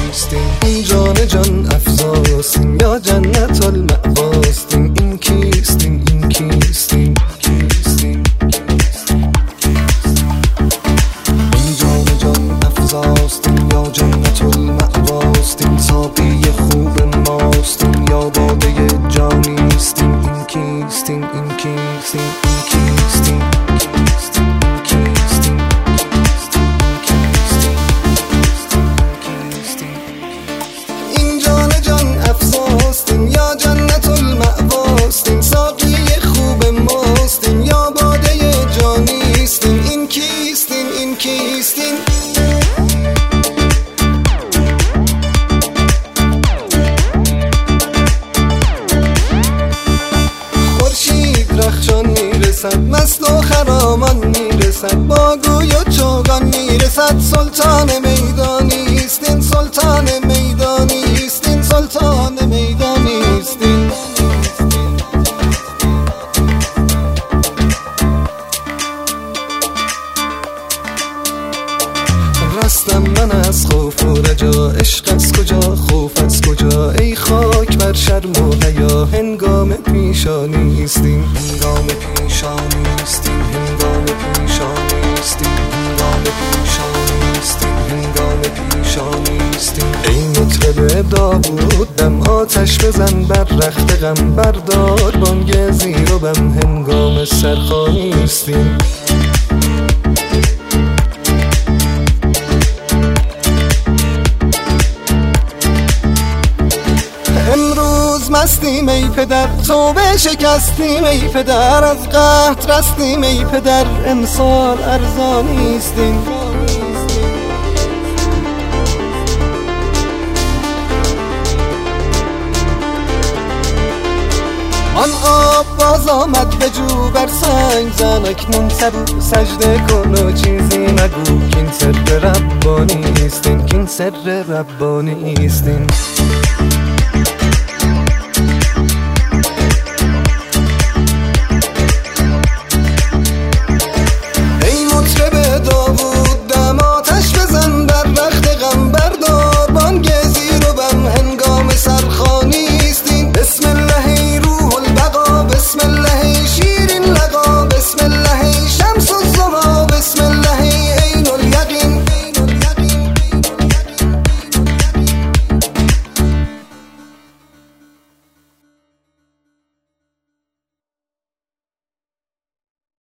کیستیم؟ این جان جان افزاستیم یا جنت المأواستیم؟ این کیستیم؟ این کیستیم؟ کیستیم؟ این جان جان افزاستیم یا جنت المأواستیم؟ ساقی خوب ماستیم یا باده جانیستیم؟ این کیستیم؟ این کیستیم؟ این کیستیم؟ یا جنت المأواستیم؟ ساقی خوب ماستیم یا باده جانیستیم؟ این کیستیم؟ این کیستیم؟ خورشید رخشان میرسد، مست و خرامان میرسد، با گوی و چوگان میرسد، سلطان میدانیستیم، سلطان میدانیستیم، سلطان میدانیستیم. رستم من از خوف و رجا، عشق از کجا خوف از کجا؟ ای خاک بر شرم و حیا، هنگام پیشانیستیم، هنگام پیشانیستیم، هنگام پیشانیستیم، هنگام پیشانیستیم، هنگام پیشانیستیم. ای مطرب داوود دم آتش بزن بر رخت غم، بردار بانگ زیر و بم، هنگام سرخوانیستیم. مستیم ای پدر، توبه شکستیم ای پدر، از قحط رستیم ای پدر، امسال ارزانیستیم. آن آب باز آمد بجو، بر سنگ زن اکنون سبو، سجده کن و چیزی مگو، کین سر ربانیستیم، کین سر ربانیستیم.